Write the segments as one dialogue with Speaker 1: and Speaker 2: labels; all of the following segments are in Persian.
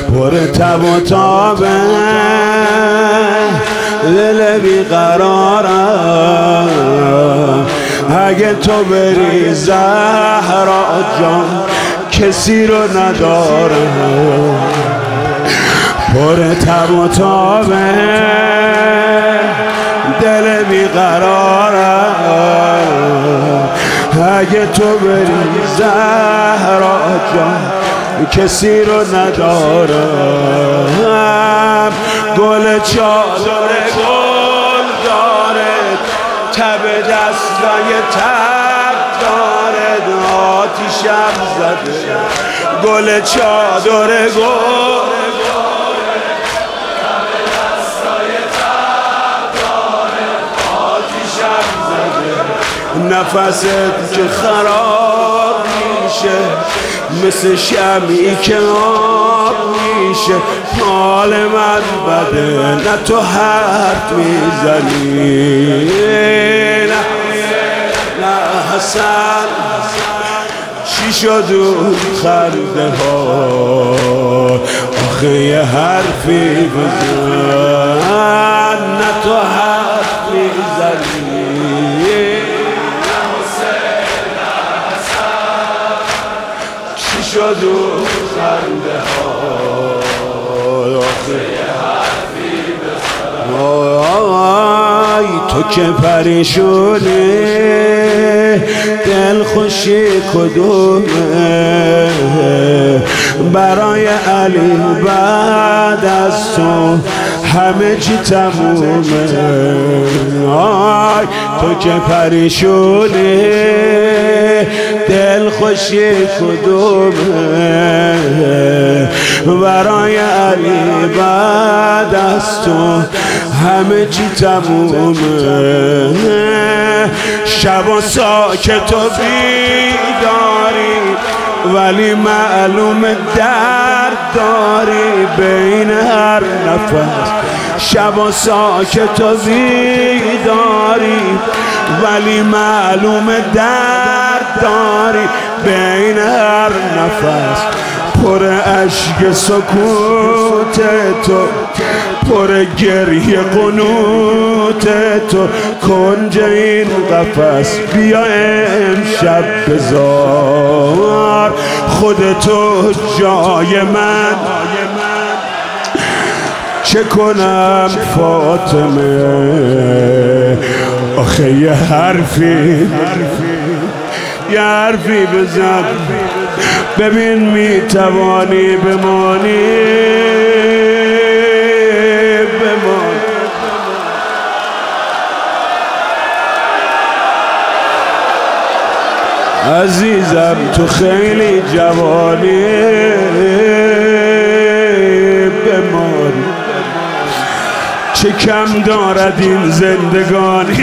Speaker 1: پر تب و تابه دل بیقرارم. اگه تو بری زهرا جان کسی رو ندارم. پر تب و تابه دل بیقرارم. اگه تو بری زهرا جان کسی رو ندارم. گل چادر گل داره، تب دستای تب داره، آتیشم زده. گل چادر گل نفست که خراب میشه مثل شمعی که آب میشه. حال من بده نه تو حرف میزنی. نه حسن چی شد اون خنده ها؟ آخه یه حرفی بزن نه تو حرف میزنی. شد و خنده ها آی تو که پریشونی دل خوشی کدومه؟ برای علی بعد از تو همه چی تمومه. آی تو که پریشونی دل خوشی کدومه؟ برای علی بعد از تو همه چی تمومه. شب و ساکت و بیداری ولی معلوم درد داری بین هر نفس. شب و ساکت و بیداری ولی معلوم درد داری بین هر نفس. پر اشک سکوت تو، پر گریه قنوت تو، کنج این قفس. بیا امشب بذار خودتو جای من. چه کنم فاطمه؟ آخه یه حرفی بزن ببین میتوانی بمانی. عزیزم تو خیلی جوانی بمان. چه کم دارد این زندگانی؟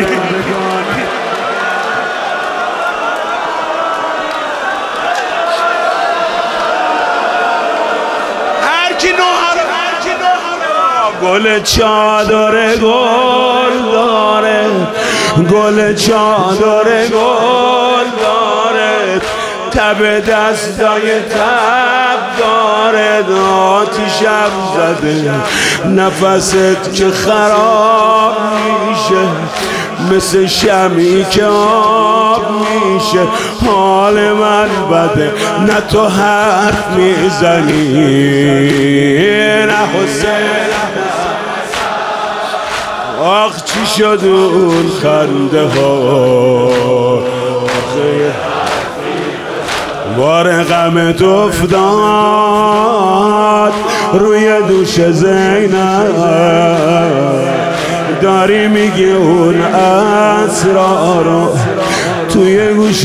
Speaker 1: گل چادر گل داره، گل چادر گل داره، تب دستای تب داره، آتیشم زده نفست که خراب میشه مثل شمعی که آب میشه. حال من بده نه تو حرف میزنی. نه حسین آخ چی شد اون خنده ها؟ بار غمت افتاد روی دوش زینب. داری میگی اون اسرارو توی گوش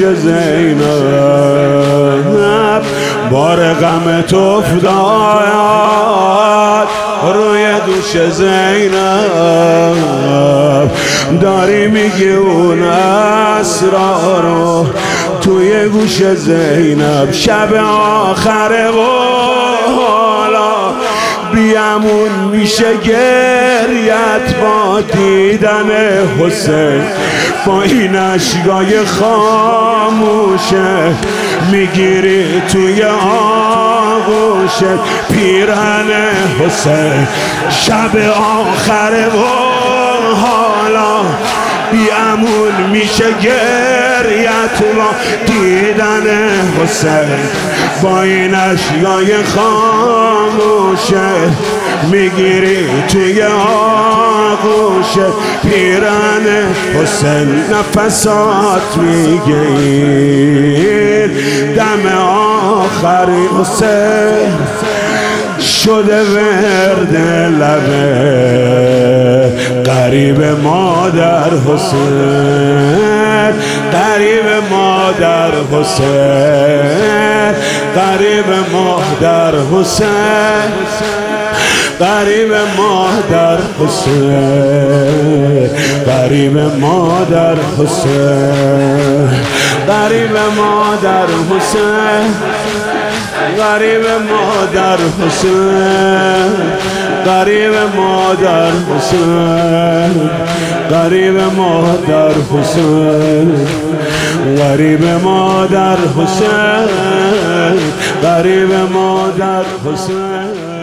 Speaker 1: زینب. بار غمت افتاد روی دوش زینب. داری میگی اون اسرارو توی گوش زینب. شب آخره و حالا بیامون میشه گریت با دیدن حسین. با این اشکای خاموشه میگیری توی آغوش شد پیرهن حسین. شب آخره و حالا بیامون میشه گریت با دیدن حسین. با این اشیای خاموشه میگیری توی آغوشه پیرهن حسین. نفسات میگیر دم آخری حسین شده ورد لبه قریب مادر حسین. قریب مادر حسین. قریب مادر حسین. قریب مادر حسین. قریب مادر حسین. قریب مادر حسین. قریب مادر حسین. قریب مادر حسین. قریب مادر حسین. قریب مادر حسین. قریب مادر حسین.